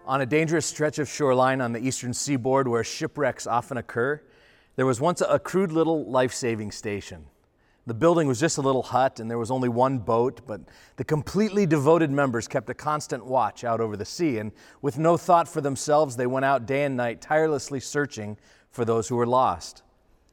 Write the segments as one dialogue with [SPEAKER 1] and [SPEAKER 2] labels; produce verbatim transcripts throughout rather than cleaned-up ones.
[SPEAKER 1] On a dangerous stretch of shoreline on the eastern seaboard where shipwrecks often occur, there was once a crude little life-saving station. The building was just a little hut and there was only one boat, but the completely devoted members kept a constant watch out over the sea, and with no thought for themselves, they went out day and night tirelessly searching for those who were lost.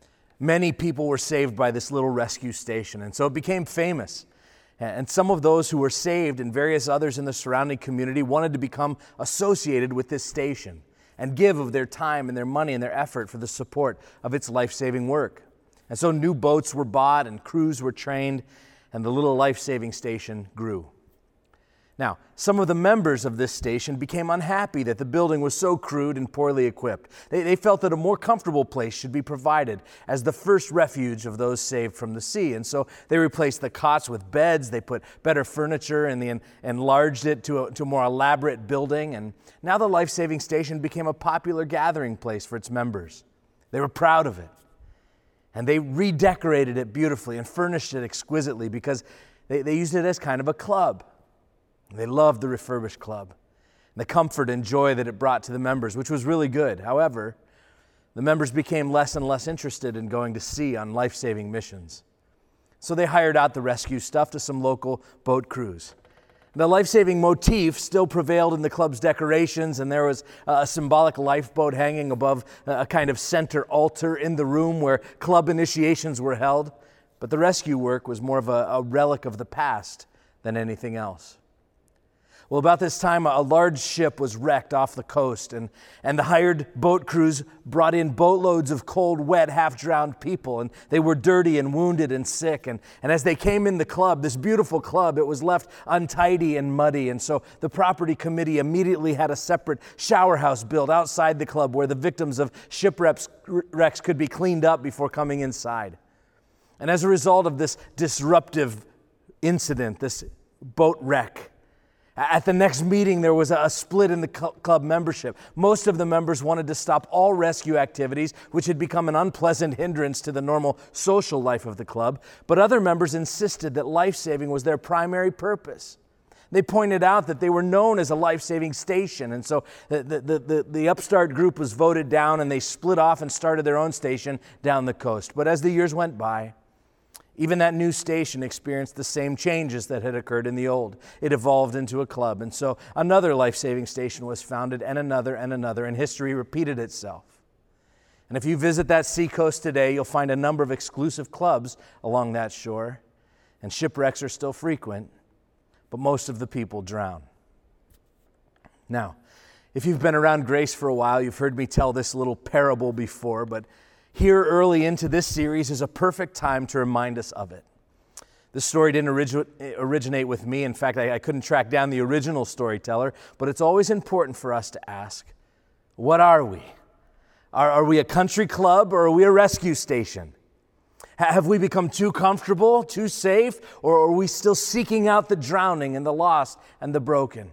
[SPEAKER 1] Many people were saved by this little rescue station, and so it became famous. And some of those who were saved and various others in the surrounding community wanted to become associated with this station and give of their time and their money and their effort for the support of its life-saving work. And so new boats were bought and crews were trained, and the little life-saving station grew. Now, some of the members of this station became unhappy that the building was so crude and poorly equipped. They, they felt that a more comfortable place should be provided as the first refuge of those saved from the sea. And so they replaced the cots with beds, they put better furniture, and they en- enlarged it to a, to a more elaborate building. And now the life-saving station became a popular gathering place for its members. They were proud of it. And they redecorated it beautifully and furnished it exquisitely because they, they used it as kind of a club. They loved the refurbished club, and the comfort and joy that it brought to the members, which was really good. However, the members became less and less interested in going to sea on life-saving missions. So they hired out the rescue stuff to some local boat crews. The life-saving motif still prevailed in the club's decorations, and there was a symbolic lifeboat hanging above a kind of center altar in the room where club initiations were held. But the rescue work was more of a, a relic of the past than anything else. Well, about this time, a large ship was wrecked off the coast, and, and the hired boat crews brought in boatloads of cold, wet, half-drowned people, and they were dirty and wounded and sick. And, and as they came in the club, this beautiful club, it was left untidy and muddy, and so the property committee immediately had a separate shower house built outside the club where the victims of shipwrecks could be cleaned up before coming inside. And as a result of this disruptive incident, this boat wreck, at the next meeting, there was a split in the club membership. Most of the members wanted to stop all rescue activities, which had become an unpleasant hindrance to the normal social life of the club. But other members insisted that life-saving was their primary purpose. They pointed out that they were known as a life-saving station, and so the, the, the, the upstart group was voted down, and they split off and started their own station down the coast. But as the years went by, even that new station experienced the same changes that had occurred in the old. It evolved into a club, and so another life-saving station was founded, and another and another, and history repeated itself. And if you visit that seacoast today, you'll find a number of exclusive clubs along that shore, and shipwrecks are still frequent, but most of the people drown. Now, if you've been around Grace for a while, you've heard me tell this little parable before, but here early into this series is a perfect time to remind us of it. This story didn't origi- originate with me. In fact, I, I couldn't track down the original storyteller, but it's always important for us to ask, what are we? Are, are we a country club or are we a rescue station? Ha- have we become too comfortable, too safe, or are we still seeking out the drowning and the lost and the broken?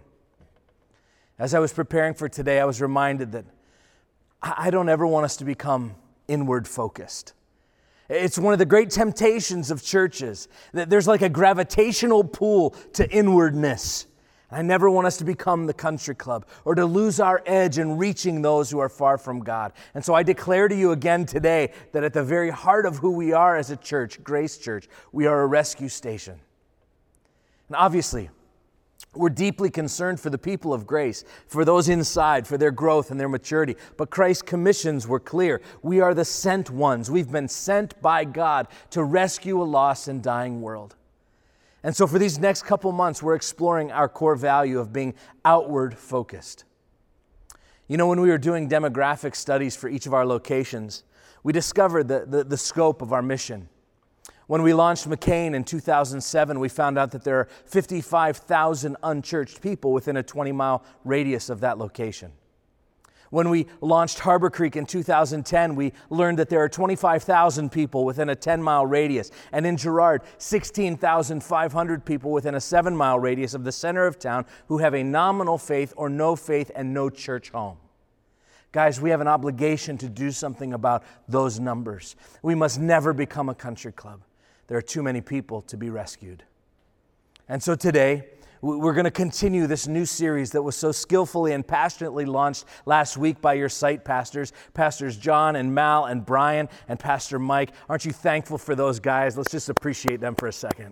[SPEAKER 1] As I was preparing for today, I was reminded that I, I don't ever want us to become inward focused. It's one of the great temptations of churches that there's like a gravitational pull to inwardness. I never want us to become the country club or to lose our edge in reaching those who are far from God. And so I declare to you again today that at the very heart of who we are as a church, Grace Church, we are a rescue station. And obviously, we're deeply concerned for the people of Grace, for those inside, for their growth and their maturity. But Christ's commissions were clear. We are the sent ones. We've been sent by God to rescue a lost and dying world. And so for these next couple months, we're exploring our core value of being outward focused. You know, when we were doing demographic studies for each of our locations, we discovered the, the, the scope of our mission. When we launched McCain in two thousand seven, we found out that there are fifty-five thousand unchurched people within a twenty-mile radius of that location. When we launched Harbor Creek in two thousand ten, we learned that there are twenty-five thousand people within a ten-mile radius. And in Girard, sixteen thousand five hundred people within a seven-mile radius of the center of town who have a nominal faith or no faith and no church home. Guys, we have an obligation to do something about those numbers. We must never become a country club. There are too many people to be rescued. And so today, We're going to continue this new series that was so skillfully and passionately launched last week by your site pastors, Pastors John and Mal and Brian and Pastor Mike. Aren't you thankful for those guys? Let's just appreciate them for a second.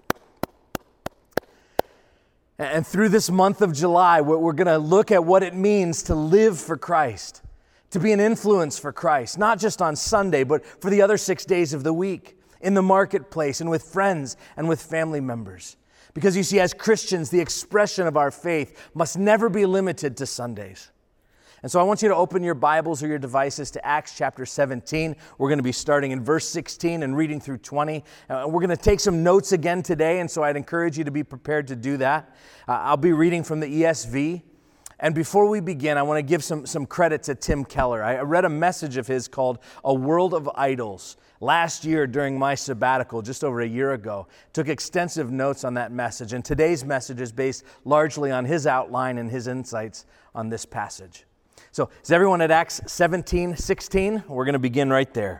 [SPEAKER 1] And through this month of July, we're going to look at what it means to live for Christ, to be an influence for Christ, not just on Sunday, but for the other six days of the week, in the marketplace and with friends and with family members. Because you see, as Christians, the expression of our faith must never be limited to Sundays. And so I want you to open your Bibles or your devices to Acts chapter seventeen. We're going to be starting in verse sixteen and reading through twenty. Uh, we're going to take some notes again today, and so I'd encourage you to be prepared to do that. Uh, I'll be reading from the E S V. And before we begin, I want to give some, some credit to Tim Keller. I read a message of his called A World of Idols last year during my sabbatical, just over a year ago. Took extensive notes on that message, and today's message is based largely on his outline and his insights on this passage. So, is everyone at Acts seventeen sixteen? We're going to begin right there.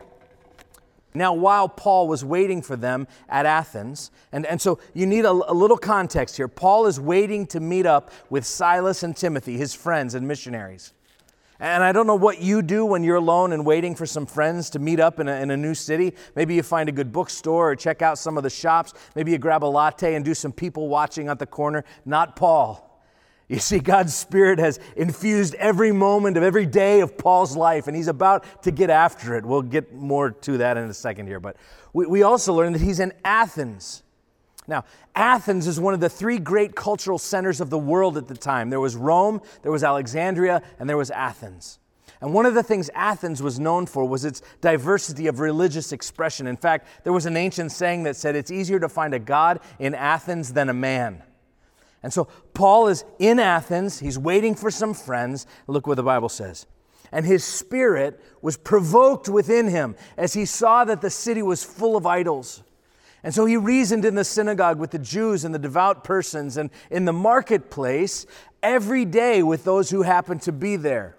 [SPEAKER 1] Now, while Paul was waiting for them at Athens, and, and so you need a, a little context here. Paul is waiting to meet up with Silas and Timothy, his friends and missionaries. And I don't know what you do when you're alone and waiting for some friends to meet up in a, in a new city. Maybe you find a good bookstore or check out some of the shops. Maybe you grab a latte and do some people watching at the corner. Not Paul. You see, God's Spirit has infused every moment of every day of Paul's life, and he's about to get after it. We'll get more to that in a second here. But we, we also learned that he's in Athens. Now, Athens is one of the three great cultural centers of the world at the time. There was Rome, there was Alexandria, and there was Athens. And one of the things Athens was known for was its diversity of religious expression. In fact, there was an ancient saying that said, it's easier to find a god in Athens than a man. And so Paul is in Athens. He's waiting for some friends. Look what the Bible says. And his spirit was provoked within him as he saw that the city was full of idols. And so he reasoned in the synagogue with the Jews and the devout persons and in the marketplace every day with those who happened to be there.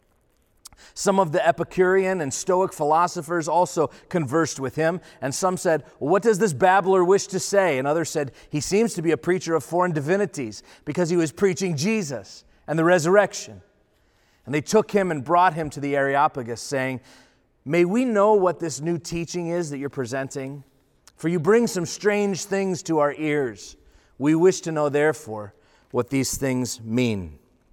[SPEAKER 1] Some of the Epicurean and Stoic philosophers also conversed with him, and some said, well, what does this babbler wish to say? And others said, he seems to be a preacher of foreign divinities because he was preaching Jesus and the resurrection. And they took him and brought him to the Areopagus, saying, may we know what this new teaching is that you're presenting? For you bring some strange things to our ears. We wish to know, therefore, what these things mean.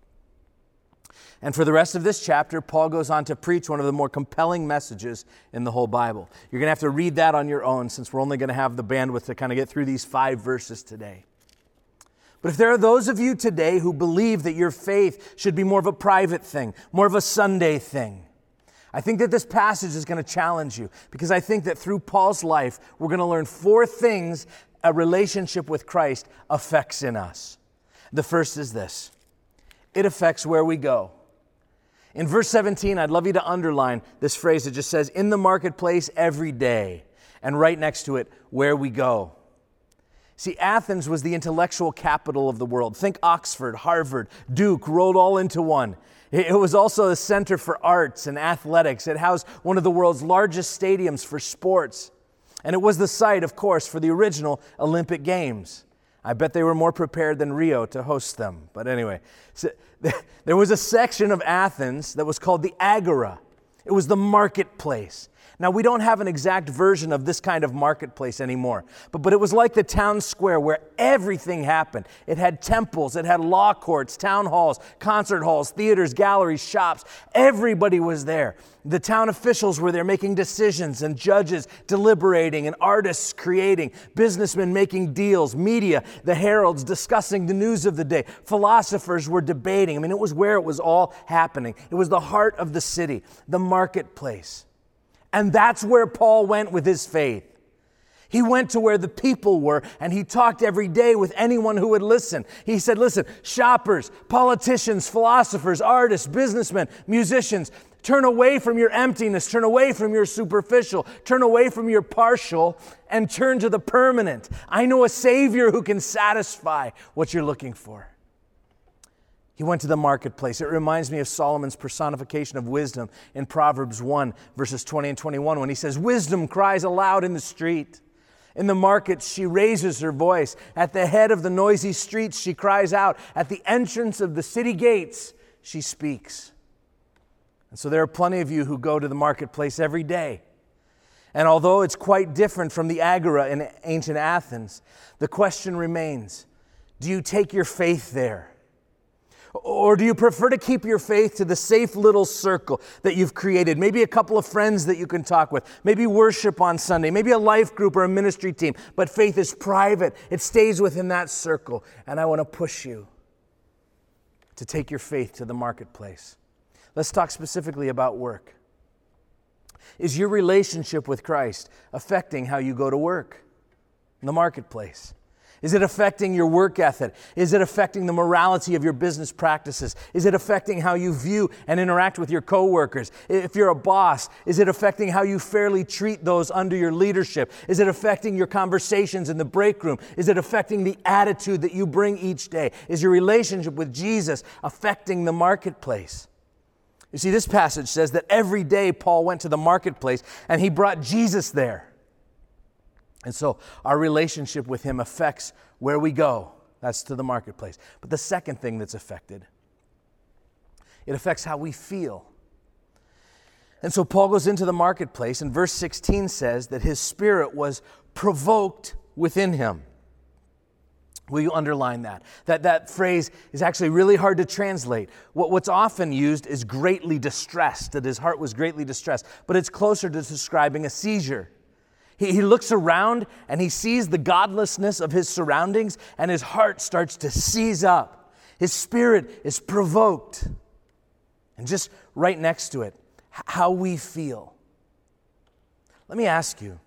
[SPEAKER 1] And for the rest of this chapter, Paul goes on to preach one of the more compelling messages in the whole Bible. You're going to have to read that on your own since we're only going to have the bandwidth to kind of get through these five verses today. But if there are those of you today who believe that your faith should be more of a private thing, more of a Sunday thing, I think that this passage is going to challenge you because I think that through Paul's life, we're going to learn four things a relationship with Christ affects in us. The first is this: it affects where we go. In verse seventeen, I'd love you to underline this phrase that just says, in the marketplace every day, and right next to it, where we go. See, Athens was the intellectual capital of the world. Think Oxford, Harvard, Duke, rolled all into one. It was also a center for arts and athletics. It housed one of the world's largest stadiums for sports. And it was the site, of course, for the original Olympic Games. I bet they were more prepared than Rio to host them. But anyway, so there was a section of Athens that was called the Agora. It was the marketplace. Now, we don't have an exact version of this kind of marketplace anymore, but, but it was like the town square where everything happened. It had temples, it had law courts, town halls, concert halls, theaters, galleries, shops. Everybody was there. The town officials were there making decisions, and judges deliberating, and artists creating, businessmen making deals, media, the heralds discussing the news of the day. Philosophers were debating. I mean, it was where it was all happening. It was the heart of the city, the marketplace. And that's where Paul went with his faith. He went to where the people were, and he talked every day with anyone who would listen. He said, listen, shoppers, politicians, philosophers, artists, businessmen, musicians, turn away from your emptiness, turn away from your superficial, turn away from your partial, and turn to the permanent. I know a Savior who can satisfy what you're looking for. He went to the marketplace. It reminds me of Solomon's personification of wisdom in Proverbs one, verses twenty and twenty-one, when he says, wisdom cries aloud in the street. In the markets, she raises her voice. At the head of the noisy streets, she cries out. At the entrance of the city gates, she speaks. And so there are plenty of you who go to the marketplace every day. And although it's quite different from the agora in ancient Athens, the question remains, do you take your faith there? Or do you prefer to keep your faith to the safe little circle that you've created? Maybe a couple of friends that you can talk with. Maybe worship on Sunday. Maybe a life group or a ministry team. But faith is private. It stays within that circle. And I want to push you to take your faith to the marketplace. Let's talk specifically about work. Is your relationship with Christ affecting how you go to work in the marketplace? Is it affecting your work ethic? Is it affecting the morality of your business practices? Is it affecting how you view and interact with your coworkers? If you're a boss, is it affecting how you fairly treat those under your leadership? Is it affecting your conversations in the break room? Is it affecting the attitude that you bring each day? Is your relationship with Jesus affecting the marketplace? You see, this passage says that every day Paul went to the marketplace and he brought Jesus there. And so our relationship with him affects where we go. That's to the marketplace. But the second thing that's affected, it affects how we feel. And so Paul goes into the marketplace, and verse sixteen says that his spirit was provoked within him. Will you underline that? That that phrase is actually really hard to translate. What, what's often used is greatly distressed, that his heart was greatly distressed. But it's closer to describing a seizure. He, he looks around and he sees the godlessness of his surroundings, and his heart starts to seize up. His spirit is provoked. And just right next to it, how we feel. Let me ask you,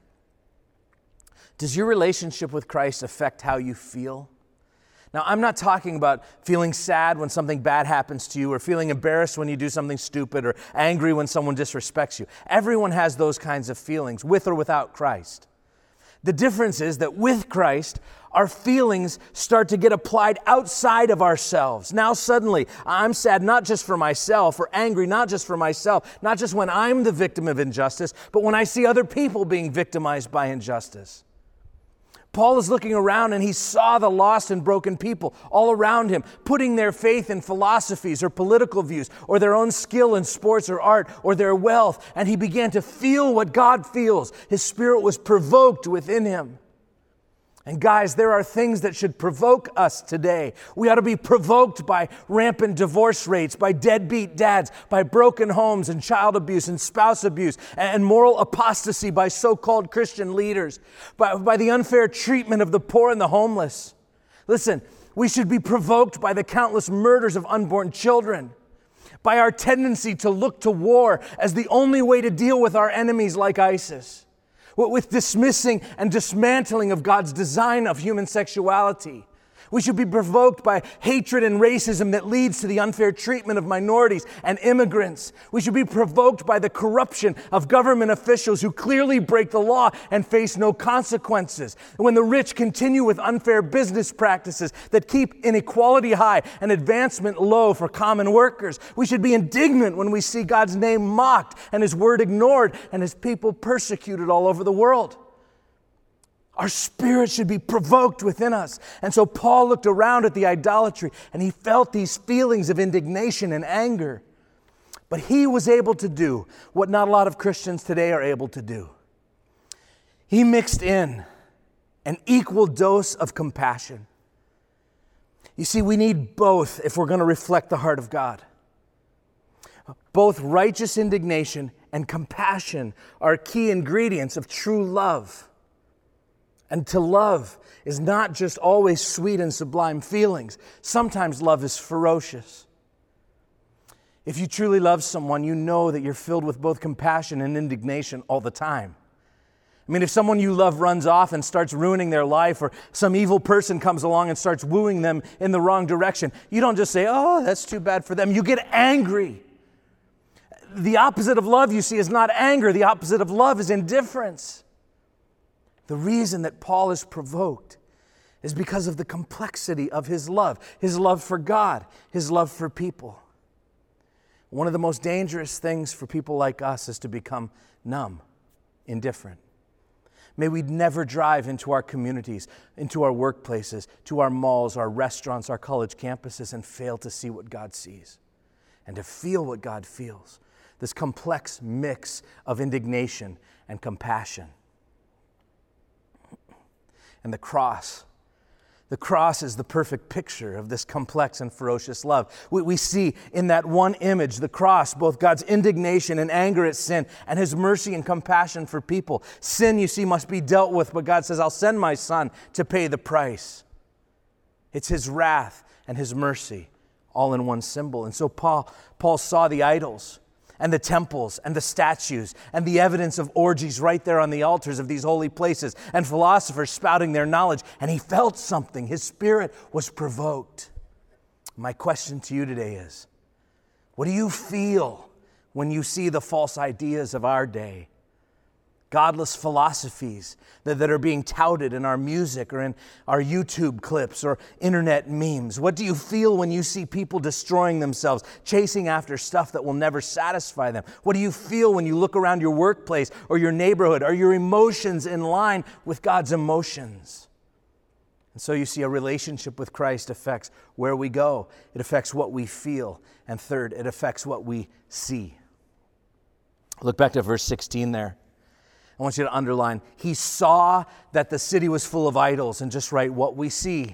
[SPEAKER 1] does your relationship with Christ affect how you feel? Now, I'm not talking about feeling sad when something bad happens to you, or feeling embarrassed when you do something stupid, or angry when someone disrespects you. Everyone has those kinds of feelings, with or without Christ. The difference is that with Christ, our feelings start to get applied outside of ourselves. Now suddenly, I'm sad not just for myself, or angry not just for myself, not just when I'm the victim of injustice, but when I see other people being victimized by injustice. Paul is looking around and he saw the lost and broken people all around him, putting their faith in philosophies or political views or their own skill in sports or art or their wealth. And he began to feel what God feels. His spirit was provoked within him. And guys, there are things that should provoke us today. We ought to be provoked by rampant divorce rates, by deadbeat dads, by broken homes and child abuse and spouse abuse, and moral apostasy by so-called Christian leaders, by, by the unfair treatment of the poor and the homeless. Listen, we should be provoked by the countless murders of unborn children, by our tendency to look to war as the only way to deal with our enemies like ISIS, with dismissing and dismantling of God's design of human sexuality. We should be provoked by hatred and racism that leads to the unfair treatment of minorities and immigrants. We should be provoked by the corruption of government officials who clearly break the law and face no consequences. When the rich continue with unfair business practices that keep inequality high and advancement low for common workers. We should be indignant when we see God's name mocked and His word ignored and His people persecuted all over the world. Our spirit should be provoked within us. And so Paul looked around at the idolatry and he felt these feelings of indignation and anger. But he was able to do what not a lot of Christians today are able to do. He mixed in an equal dose of compassion. You see, we need both if we're going to reflect the heart of God. Both righteous indignation and compassion are key ingredients of true love. And to love is not just always sweet and sublime feelings. Sometimes love is ferocious. If you truly love someone, you know that you're filled with both compassion and indignation all the time. I mean, if someone you love runs off and starts ruining their life, or some evil person comes along and starts wooing them in the wrong direction, you don't just say, oh, that's too bad for them. You get angry. The opposite of love, you see, is not anger. The opposite of love is indifference. The reason that Paul is provoked is because of the complexity of his love, his love for God, his love for people. One of the most dangerous things for people like us is to become numb, indifferent. May we never drive into our communities, into our workplaces, to our malls, our restaurants, our college campuses, and fail to see what God sees and to feel what God feels. This complex mix of indignation and compassion. And the cross. The cross is the perfect picture of this complex and ferocious love. We, we see in that one image, the cross, both God's indignation and anger at sin and his mercy and compassion for people. Sin, you see, must be dealt with, but God says, I'll send my son to pay the price. It's his wrath and his mercy all in one symbol. And so Paul, Paul saw the idols and the temples and the statues and the evidence of orgies right there on the altars of these holy places and philosophers spouting their knowledge. And he felt something. His spirit was provoked. My question to you today is, what do you feel when you see the false ideas of our day? Godless philosophies that, that are being touted in our music or in our YouTube clips or internet memes. What do you feel when you see people destroying themselves, chasing after stuff that will never satisfy them? What do you feel when you look around your workplace or your neighborhood? Are your emotions in line with God's emotions? And so you see, a relationship with Christ affects where we go. It affects what we feel. And third, it affects what we see. Look back to verse sixteen there. I want you to underline, he saw that the city was full of idols, and just write what we see.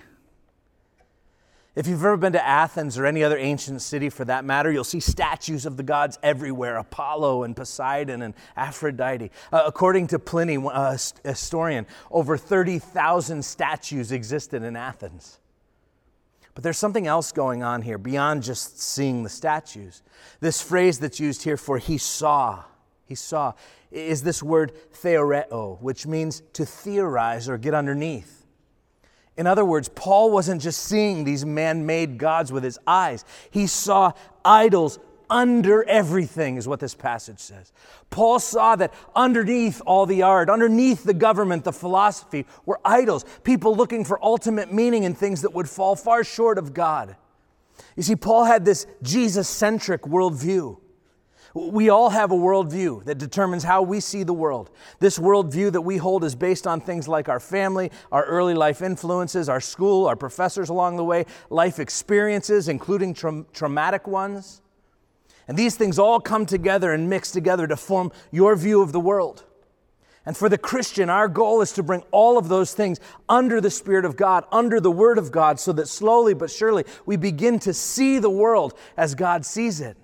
[SPEAKER 1] If you've ever been to Athens or any other ancient city for that matter, you'll see statues of the gods everywhere, Apollo and Poseidon and Aphrodite. Uh, according to Pliny, a historian, over thirty thousand statues existed in Athens. But there's something else going on here beyond just seeing the statues. This phrase that's used here for he saw, he saw, is this word theoreo, which means to theorize or get underneath. In other words, Paul wasn't just seeing these man-made gods with his eyes. He saw idols under everything, is what this passage says. Paul saw that underneath all the art, underneath the government, the philosophy, were idols, people looking for ultimate meaning in things that would fall far short of God. You see, Paul had this Jesus-centric worldview. We all have a worldview that determines how we see the world. This worldview that we hold is based on things like our family, our early life influences, our school, our professors along the way, life experiences, including tra- traumatic ones. And these things all come together and mix together to form your view of the world. And for the Christian, our goal is to bring all of those things under the Spirit of God, under the Word of God, so that slowly but surely we begin to see the world as God sees it.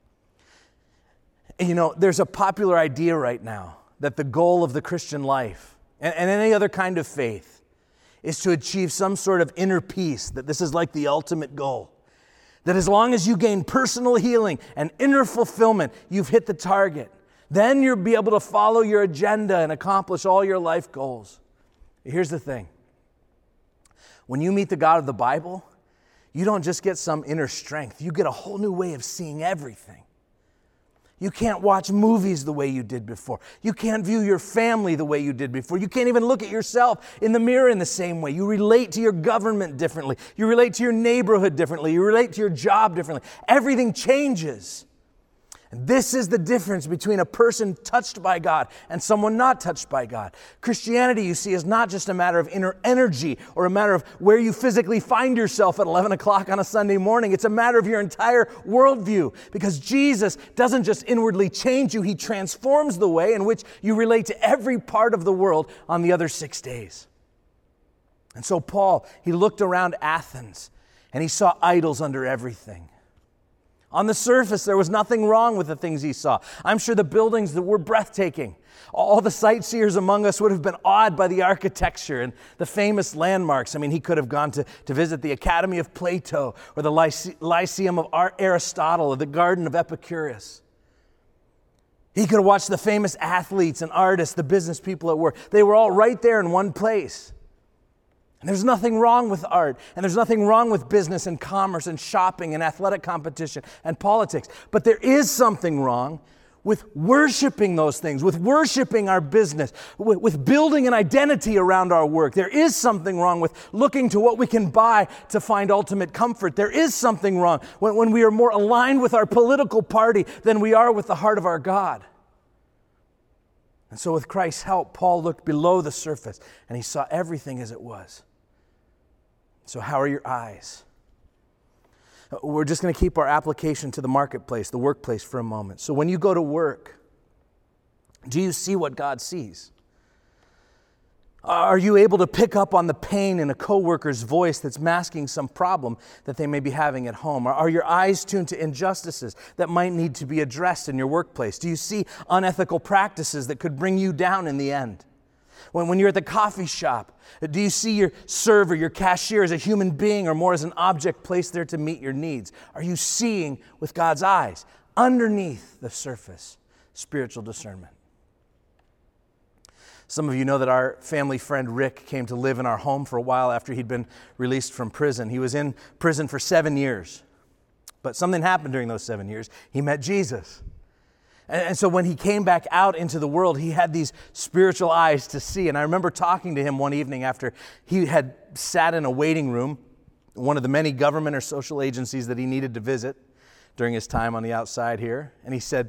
[SPEAKER 1] You know, there's a popular idea right now that the goal of the Christian life and, and any other kind of faith is to achieve some sort of inner peace, that this is like the ultimate goal. That as long as you gain personal healing and inner fulfillment, you've hit the target. Then you'll be able to follow your agenda and accomplish all your life goals. Here's the thing. When you meet the God of the Bible, you don't just get some inner strength. You get a whole new way of seeing everything. You can't watch movies the way you did before. You can't view your family the way you did before. You can't even look at yourself in the mirror in the same way. You relate to your government differently. You relate to your neighborhood differently. You relate to your job differently. Everything changes. And this is the difference between a person touched by God and someone not touched by God. Christianity, you see, is not just a matter of inner energy or a matter of where you physically find yourself at eleven o'clock on a Sunday morning. It's a matter of your entire worldview, because Jesus doesn't just inwardly change you, he transforms the way in which you relate to every part of the world on the other six days. And so Paul, he looked around Athens and he saw idols under everything. On the surface, there was nothing wrong with the things he saw. I'm sure the buildings that were breathtaking. All the sightseers among us would have been awed by the architecture and the famous landmarks. I mean, he could have gone to, to visit the Academy of Plato or the Lyce- Lyceum of Aristotle or the Garden of Epicurus. He could have watched the famous athletes and artists, the business people at work. They were all right there in one place. And there's nothing wrong with art, and there's nothing wrong with business and commerce and shopping and athletic competition and politics. But there is something wrong with worshiping those things, with worshiping our business, with, with building an identity around our work. There is something wrong with looking to what we can buy to find ultimate comfort. There is something wrong when, when we are more aligned with our political party than we are with the heart of our God. And so with Christ's help, Paul looked below the surface and he saw everything as it was. So how are your eyes? We're just going to keep our application to the marketplace, the workplace for a moment. So when you go to work, do you see what God sees? Are you able to pick up on the pain in a coworker's voice that's masking some problem that they may be having at home? Are your eyes tuned to injustices that might need to be addressed in your workplace? Do you see unethical practices that could bring you down in the end? When, when you're at the coffee shop, do you see your server, your cashier as a human being or more as an object placed there to meet your needs? Are you seeing with God's eyes underneath the surface? Spiritual discernment. Some of you know that our family friend Rick came to live in our home for a while after he'd been released from prison. He was in prison for seven years. But something happened during those seven years. He met Jesus. And, and so when he came back out into the world, he had these spiritual eyes to see. And I remember talking to him one evening after he had sat in a waiting room, one of the many government or social agencies that he needed to visit during his time on the outside here. And he said,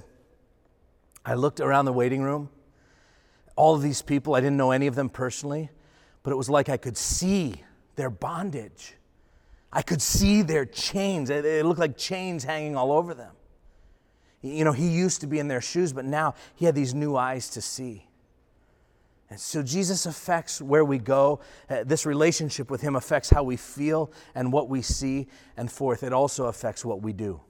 [SPEAKER 1] I looked around the waiting room. All of these people, I didn't know any of them personally, but it was like I could see their bondage. I could see their chains. It, it looked like chains hanging all over them. You know, he used to be in their shoes, but now he had these new eyes to see. And so Jesus affects where we go. Uh, this relationship with him affects how we feel and what we see. And fourth, it also affects what we do.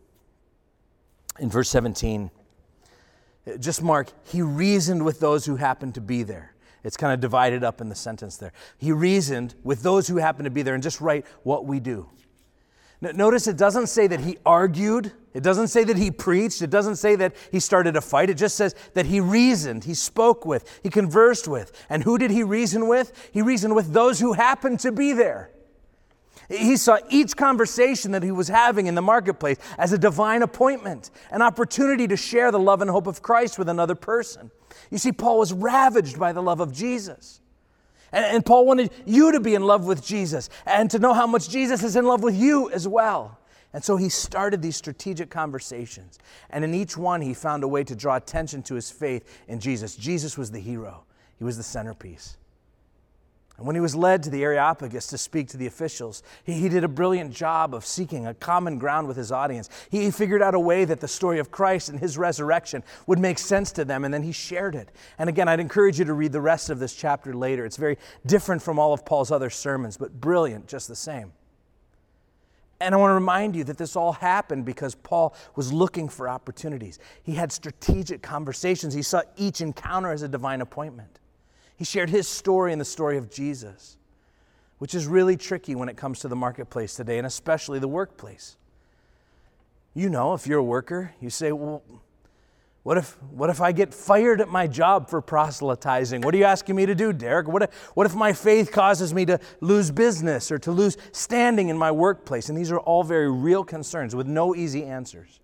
[SPEAKER 1] In verse seventeen, just mark, he reasoned with those who happened to be there. It's kind of divided up in the sentence there. He reasoned with those who happened to be there, and just write what we do. Notice it doesn't say that he argued. It doesn't say that he preached. It doesn't say that he started a fight. It just says that he reasoned, he spoke with, he conversed with. And who did he reason with? He reasoned with those who happened to be there. He saw each conversation that he was having in the marketplace as a divine appointment, an opportunity to share the love and hope of Christ with another person. You see, Paul was ravaged by the love of Jesus. And, and Paul wanted you to be in love with Jesus and to know how much Jesus is in love with you as well. And so he started these strategic conversations. And in each one, he found a way to draw attention to his faith in Jesus. Jesus was the hero. He was the centerpiece. And when he was led to the Areopagus to speak to the officials, he, he did a brilliant job of seeking a common ground with his audience. He, he figured out a way that the story of Christ and his resurrection would make sense to them, and then he shared it. And again, I'd encourage you to read the rest of this chapter later. It's very different from all of Paul's other sermons, but brilliant just the same. And I want to remind you that this all happened because Paul was looking for opportunities. He had strategic conversations. He saw each encounter as a divine appointment. He shared his story and the story of Jesus, which is really tricky when it comes to the marketplace today, and especially the workplace. You know, if you're a worker, you say, well, what if what if I get fired at my job for proselytizing? What are you asking me to do, Derek? What if, what if my faith causes me to lose business or to lose standing in my workplace? And these are all very real concerns with no easy answers.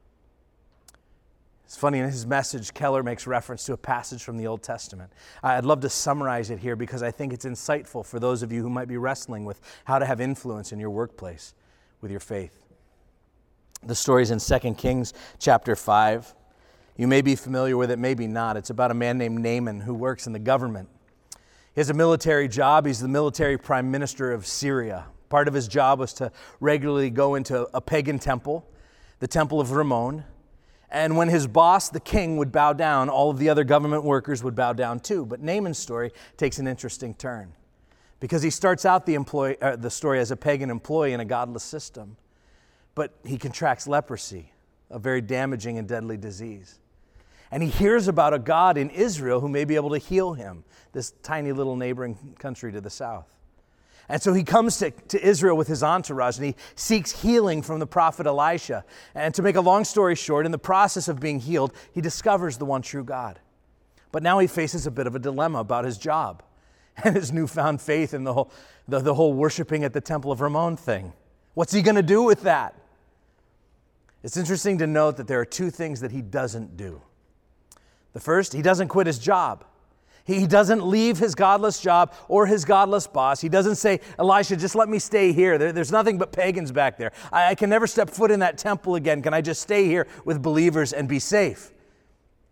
[SPEAKER 1] It's funny, in his message, Keller makes reference to a passage from the Old Testament. I'd love to summarize it here because I think it's insightful for those of you who might be wrestling with how to have influence in your workplace with your faith. The story's in Second Kings chapter five. You may be familiar with it, maybe not. It's about a man named Naaman who works in the government. He has a military job. He's the military prime minister of Syria. Part of his job was to regularly go into a pagan temple, the Temple of Rimmon. And when his boss, the king, would bow down, all of the other government workers would bow down too. But Naaman's story takes an interesting turn because he starts out the, employee, uh, the story as a pagan employee in a godless system. But he contracts leprosy, a very damaging and deadly disease. And he hears about a God in Israel who may be able to heal him, this tiny little neighboring country to the south. And so he comes to, to Israel with his entourage, and he seeks healing from the prophet Elisha. And to make a long story short, in the process of being healed, he discovers the one true God. But now he faces a bit of a dilemma about his job and his newfound faith in the whole, the, the whole worshiping at the Temple of Rimmon thing. What's he going to do with that? It's interesting to note that there are two things that he doesn't do. The first, he doesn't quit his job. He doesn't leave his godless job or his godless boss. He doesn't say, Elisha, just let me stay here. There, there's nothing but pagans back there. I, I can never step foot in that temple again. Can I just stay here with believers and be safe?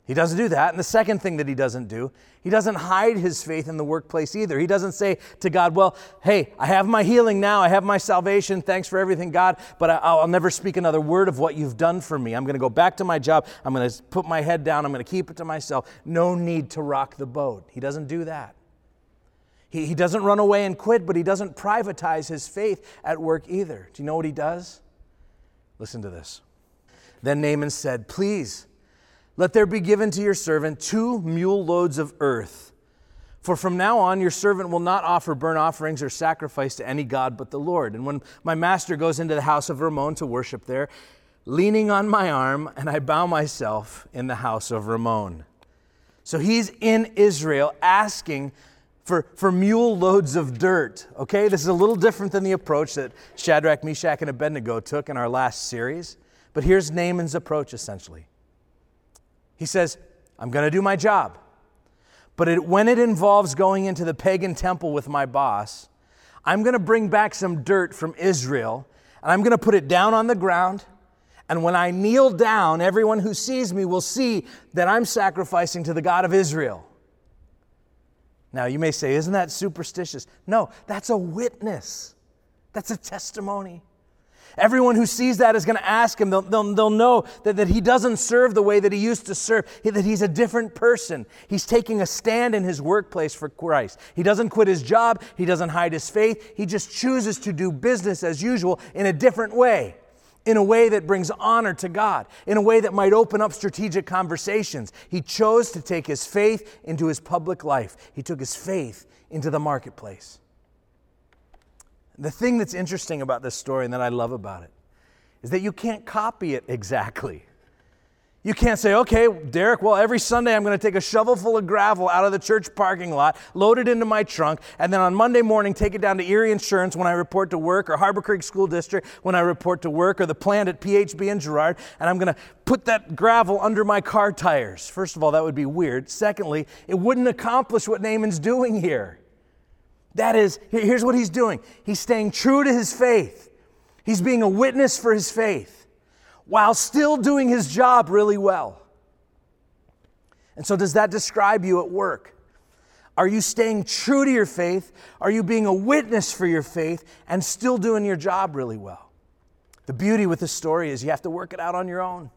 [SPEAKER 1] He doesn't do that. And the second thing that he doesn't do, he doesn't hide his faith in the workplace either. He doesn't say to God, well, hey, I have my healing now. I have my salvation. Thanks for everything, God. But I, I'll never speak another word of what you've done for me. I'm going to go back to my job. I'm going to put my head down. I'm going to keep it to myself. No need to rock the boat. He doesn't do that. He, he doesn't run away and quit, but he doesn't privatize his faith at work either. Do you know what he does? Listen to this. Then Naaman said, please, let there be given to your servant two mule loads of earth. For from now on your servant will not offer burnt offerings or sacrifice to any god but the Lord. And when my master goes into the house of Rimmon to worship there, leaning on my arm, and I bow myself in the house of Rimmon. So he's in Israel asking for, for mule loads of dirt. Okay, this is a little different than the approach that Shadrach, Meshach, and Abednego took in our last series. But here's Naaman's approach essentially. He says, I'm going to do my job, but it, when it involves going into the pagan temple with my boss, I'm going to bring back some dirt from Israel, and I'm going to put it down on the ground, and when I kneel down, everyone who sees me will see that I'm sacrificing to the God of Israel. Now, you may say, isn't that superstitious? No, that's a witness. That's a testimony. Everyone who sees that is going to ask him. They'll, they'll, they'll know that, that he doesn't serve the way that he used to serve, that he's a different person. He's taking a stand in his workplace for Christ. He doesn't quit his job. He doesn't hide his faith. He just chooses to do business as usual in a different way, in a way that brings honor to God, in a way that might open up strategic conversations. He chose to take his faith into his public life. He took his faith into the marketplace. The thing that's interesting about this story and that I love about it is that you can't copy it exactly. You can't say, okay, Derek, well, every Sunday I'm going to take a shovel full of gravel out of the church parking lot, load it into my trunk, and then on Monday morning take it down to Erie Insurance when I report to work, or Harbor Creek School District when I report to work, or the plant at P H B in Girard, and I'm going to put that gravel under my car tires. First of all, that would be weird. Secondly, it wouldn't accomplish what Naaman's doing here. That is, here's what he's doing. He's staying true to his faith. He's being a witness for his faith while still doing his job really well. And so does that describe you at work? Are you staying true to your faith? Are you being a witness for your faith and still doing your job really well? The beauty with this story is you have to work it out on your own.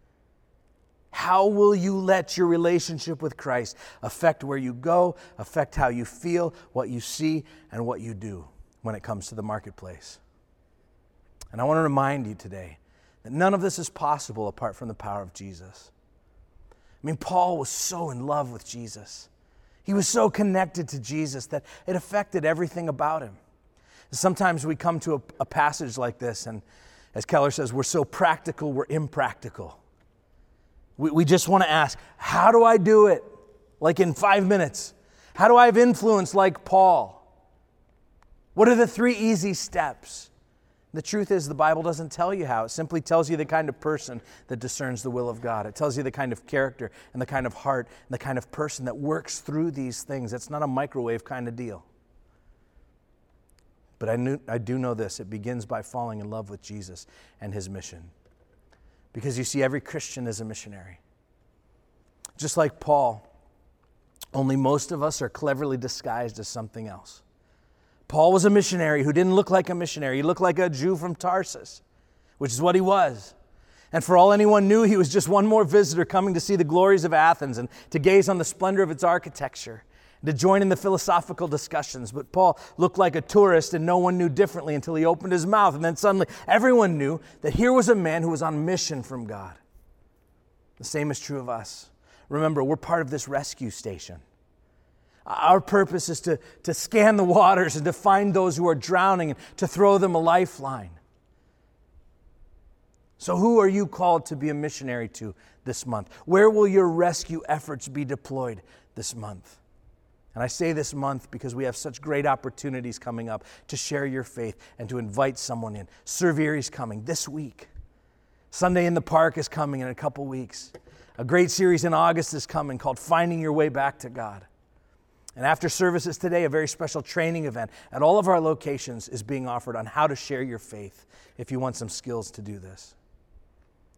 [SPEAKER 1] How will you let your relationship with Christ affect where you go, affect how you feel, what you see, and what you do when it comes to the marketplace? And I want to remind you today that none of this is possible apart from the power of Jesus. I mean, Paul was so in love with Jesus. He was so connected to Jesus that it affected everything about him. Sometimes we come to a, a passage like this, and as Keller says, we're so practical, we're impractical. We, we just want to ask, how do I do it? Like in five minutes. How do I have influence like Paul? What are the three easy steps? The truth is, the Bible doesn't tell you how. It simply tells you the kind of person that discerns the will of God. It tells you the kind of character and the kind of heart and the kind of person that works through these things. It's not a microwave kind of deal. But I, knew, I do know this. It begins by falling in love with Jesus and his mission. Because you see, every Christian is a missionary. Just like Paul, only most of us are cleverly disguised as something else. Paul was a missionary who didn't look like a missionary. He looked like a Jew from Tarsus, which is what he was. And for all anyone knew, he was just one more visitor coming to see the glories of Athens and to gaze on the splendor of its architecture, to join in the philosophical discussions. But Paul looked like a tourist, and no one knew differently until he opened his mouth. And then suddenly everyone knew that here was a man who was on mission from God. The same is true of us. Remember, we're part of this rescue station. Our purpose is to, to scan the waters and to find those who are drowning and to throw them a lifeline. So who are you called to be a missionary to this month? Where will your rescue efforts be deployed this month? And I say this month because we have such great opportunities coming up to share your faith and to invite someone in. Serve Erie's coming this week. Sunday in the Park is coming in a couple weeks. A great series in August is coming called Finding Your Way Back to God. And after services today, a very special training event at all of our locations is being offered on how to share your faith if you want some skills to do this.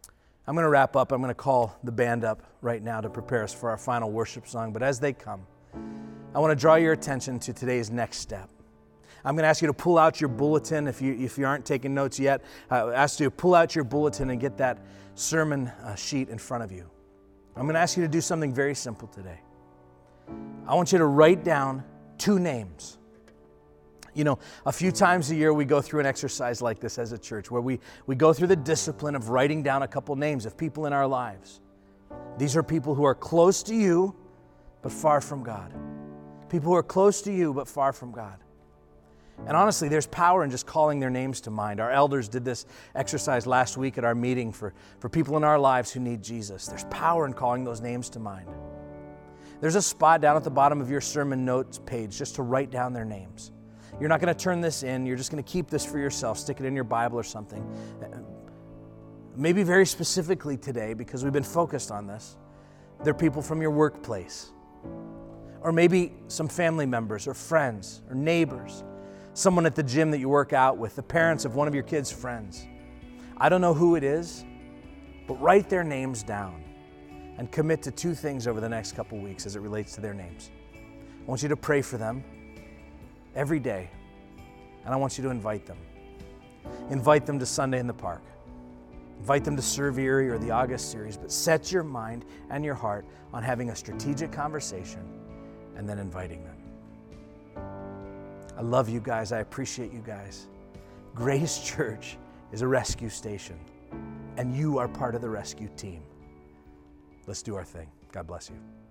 [SPEAKER 1] I'm going to wrap up. I'm going to call the band up right now to prepare us for our final worship song. But as they come, I want to draw your attention to today's next step. I'm going to ask you to pull out your bulletin. If you if you aren't taking notes yet, I ask you to pull out your bulletin and get that sermon uh, sheet in front of you. I'm going to ask you to do something very simple today. I want you to write down two names. You know, a few times a year we go through an exercise like this as a church where we, we go through the discipline of writing down a couple names of people in our lives. These are people who are close to you, but far from God. People who are close to you, but far from God. And honestly, there's power in just calling their names to mind. Our elders did this exercise last week at our meeting for, for people in our lives who need Jesus. There's power in calling those names to mind. There's a spot down at the bottom of your sermon notes page just to write down their names. You're not going to turn this in. You're just going to keep this for yourself. Stick it in your Bible or something. Maybe very specifically today, because we've been focused on this, they're people from your workplace. Or maybe some family members or friends or neighbors. Someone at the gym that you work out with, the parents of one of your kids' friends. I don't know who it is, but write their names down and commit to two things over the next couple weeks as it relates to their names. I want you to pray for them every day, and I want you to invite them. Invite them to Sunday in the Park. Invite them to Serve Erie or the August series, but set your mind and your heart on having a strategic conversation and then inviting them. I love you guys. I appreciate you guys. Grace Church is a rescue station, and you are part of the rescue team. Let's do our thing. God bless you.